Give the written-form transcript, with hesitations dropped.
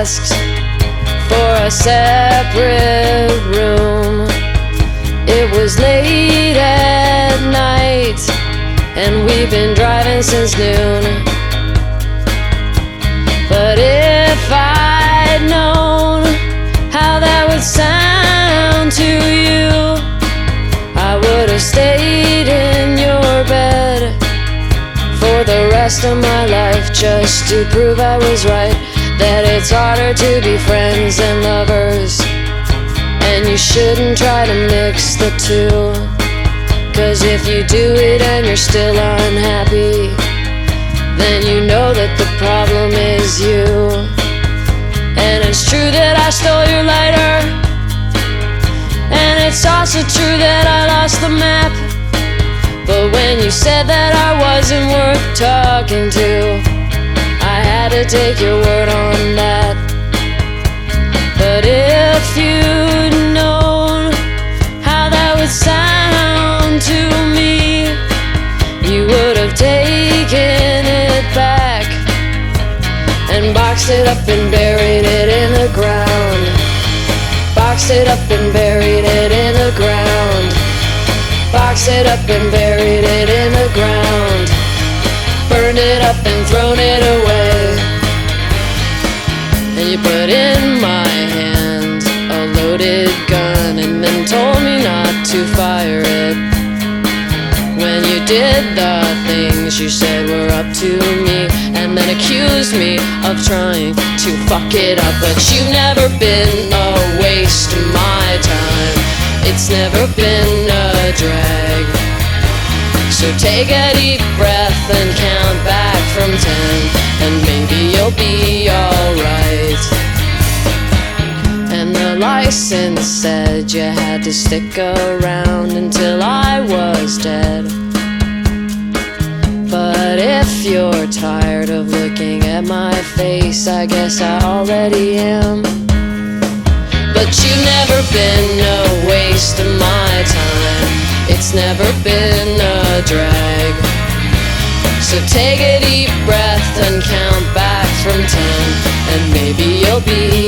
asked for a separate room. It was late at night, and we've been driving since noon. But if I'd known how that would sound to you, I would have stayed in your bed for the rest of my life, just to prove I was right, that it's harder to be friends than lovers, and you shouldn't try to mix the two. 'Cause if you do it and you're still unhappy, then you know that the problem is you. And it's true that I stole your lighter, and it's also true that I lost the map. But when you said that I wasn't worth talking to, I had to take your word on that. But if you'd known how that would sound to me, you would have taken it back and boxed it up and buried it in the ground. Boxed it up and buried it in the ground. Boxed it up and buried it in the ground. Burned it up and thrown it away. And you put in my hand a loaded gun and then told me not to fire it. When you did the things you said were up to me, and then accused me of trying to fuck it up. But you've never been a waste of my time. It's never been a drag. So take a deep breath and count back from 10, and maybe you'll be alright. And the license said you had to stick around until I was dead. But if you're tired of looking at my face, I guess I already am. But you've never been a waste of my time. It's never been a drag. So take a deep breath and count back from 10, and maybe you'll be